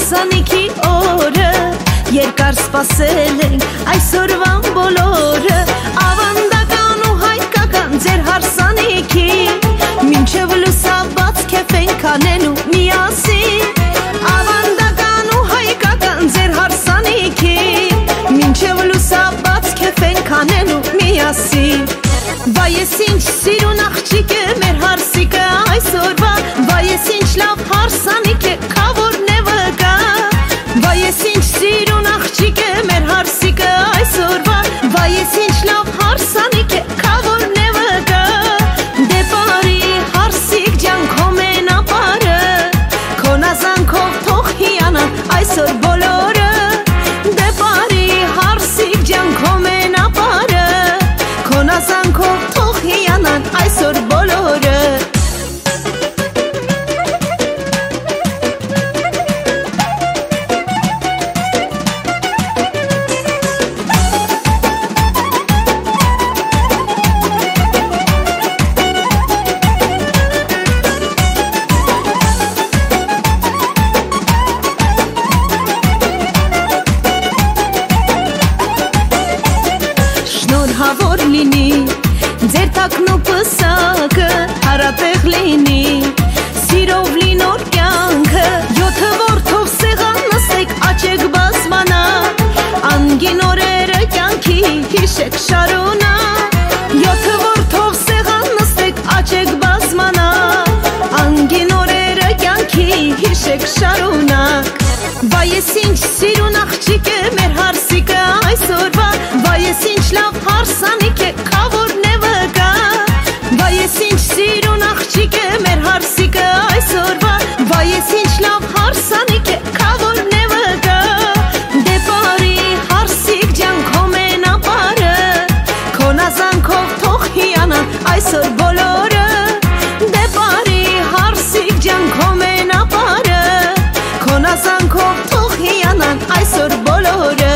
հարսանիքի օրը, երկար սպասել ենք այսօրվան բոլորը, ավանդական ու հայկական ձեր հարսանիքի, մինչև լուսաբաց քեֆ ենք անելու միասին, ավանդական ու հայկական ձեր հարսանիքի, մինչև լուսաբաց քեֆ ենք անելու միասին, վայ ես ինչ սիրուն աղջիկ է մեր հարսիկը այսօրվա, վայ ես ինչ լավ հարսանիք է քավորն է վկա, վայ ես ինչ սիրուն աղջիկ է մեր հարսիկը այսօրվա, վայ ես ինչ լավ հարսանիք է քավորն է վկա, դե բարի հարսիկ ջան քո մենապարը, քո նազանքով թող հիանան այսօր բոլորը, դե բարի հարսիկ ջան քո մենապարը, քո նազանքով թող հիանան այսօր բոլորը, շնորհավոր լինի ձեր տակն ու պսակը հարատեղ լինի սիրով լինոր կյանքը 7 որդով սեղան նստեք աչեք բազմանա անգին օրերը կյանքի հիշեք շարունակ 7 որդով սեղան նստեք աչեք բազմանա անգին օրերը կյանքի հիշեք շարունակ վայ ես ինչ սիրուն աղջիկ է մեր հարսիկը այսօրվա վայ ես ինչ լավ հարսանիք է քավորն է վկա վայ ես ինչ սիրուն աղջիկ է մեր հարսիկը այսօրվա վայ ես ինչ լավ հարսանիք է քավորն է վկա դե բարի հարսիկ ջան քո մենապարը քո նազանքով թող հիանան այսօր բոլորը դե բարի հարսիկ ջան քո մենապարը քո նազանքով թող հիանան այսօր բոլորը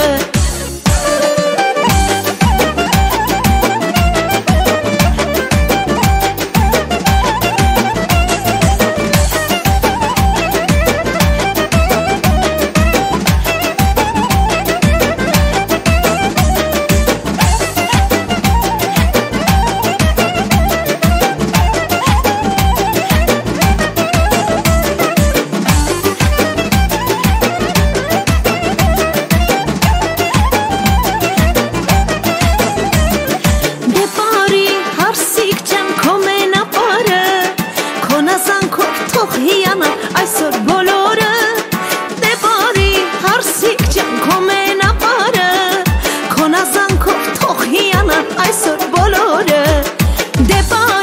այսօր բոլորը դե բարի հարսիկ ջան քո մենապարը քո նազանքով թող հիանան այսօր բոլորը դե բարի